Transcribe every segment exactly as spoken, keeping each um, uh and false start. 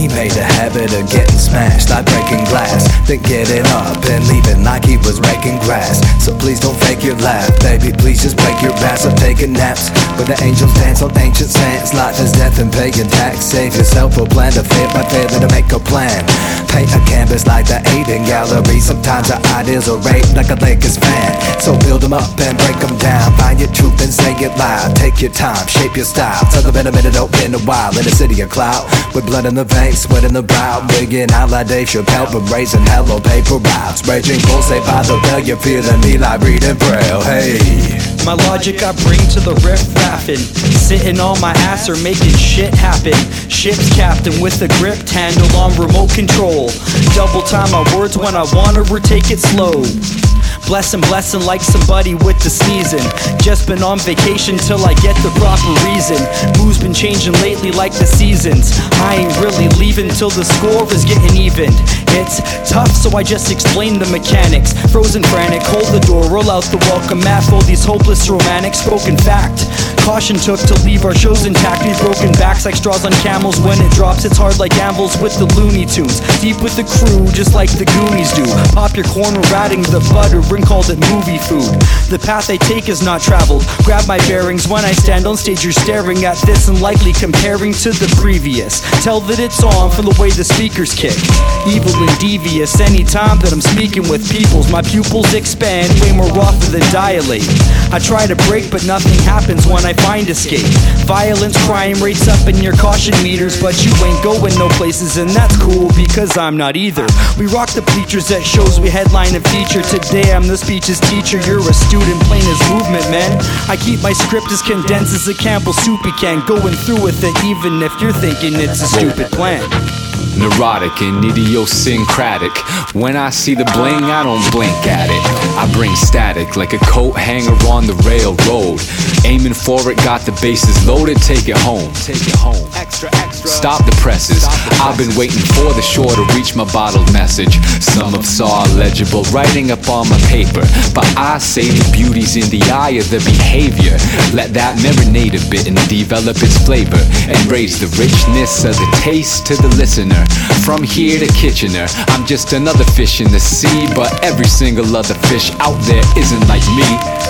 He made a habit of getting smashed like breaking glass, then getting up and leaving like he was raking grass. So please don't fake your laugh, baby, please just break your ass. I'm taking naps where the angels dance on ancient sands. Life is death and paying tax. Save yourself or plan to fit by failing to make a plan. Paint a canvas like the Aiden Gallery. Sometimes our ideas are raped like a Lakers fan. So build them up and break them down. Find your truth and say it loud. Take your time, shape your style. Tell them in a minute, don't in a while. In a city of cloud, with blood in the veins, sweat in the brow. Wigging out like Dave Chappelle, but raising hell on paper routes. Raging full, say by the bell, you're feeling me like reading Braille. Hey, my logic I bring to the riff rapping, sitting on my ass or making shit happen. Ship's captain with a grip handle on remote control. Double time my words when I wanna or take it slow. Blessing, blessing like somebody with the sneezing. Just been on vacation till I get the proper reason. Mood's been changing lately like the seasons. I ain't really leaving till the score is getting even. It's tough, so I just explain the mechanics. Frozen frantic, hold the door, roll out the welcome mat for these hopeless romantics. Spoken fact, caution took to leave our shows intact. These broken backs like straws on camels. When it drops, it's hard like anvils with the Looney Tunes. Deep with the crew, just like the Goonies do. Pop your corn, we're adding the butter, bring called it movie food. The path I take is not traveled. Grab my bearings when I stand on stage. You're staring at this and likely comparing to the previous. Tell that it's on from the way the speakers kick. Evil and devious anytime that I'm speaking with peoples. My pupils expand way more often than dilate. I try to break but nothing happens when I find escape. Violence, crime rates up in your caution meters, but you ain't going no places, and that's cool because I'm not either. We rock the bleachers at shows we headline and feature. Today I'm the speech's teacher, you're a student playing his movement, man. I keep my script as condensed as a Campbell soupy can, going through with it even if you're thinking it's a stupid plan. Neurotic and idiosyncratic. When I see the bling, I don't blink at it. I bring static like a coat hanger on the railroad. Aiming for it, got the bases loaded, take it home. Take it home. Extra, extra. Stop the presses. I've been waiting for the shore to reach my bottled message. Some of saw legible writing up on my paper, but I say the beauty's in the eye of the behavior. Let that marinate a bit and develop its flavor, and raise the richness of the taste to the listener. From here to Kitchener, I'm just another fish in the sea, but every single other fish out there isn't like me.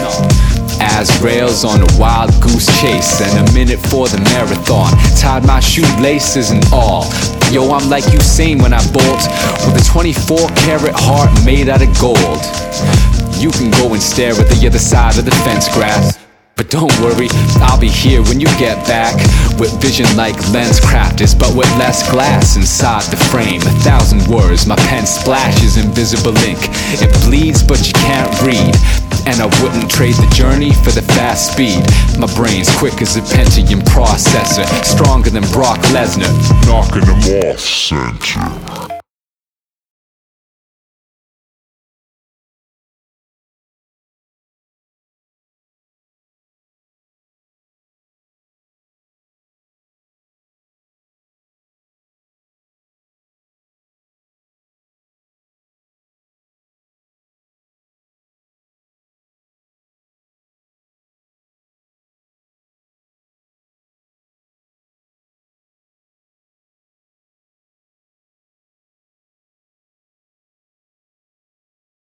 As rails on a wild goose chase, and a minute for the marathon. Tied my shoelaces and all. Yo, I'm like Usain when I bolt, with a twenty-four karat heart made out of gold. You can go and stare at the other side of the fence grass, but don't worry, I'll be here when you get back. With vision like lens crafters, but with less glass inside the frame. A thousand words, my pen splashes invisible ink. It bleeds, but you can't read. And I wouldn't trade the journey for the fast speed. My brain's quick as a Pentium processor, stronger than Brock Lesnar. Knocking them off center.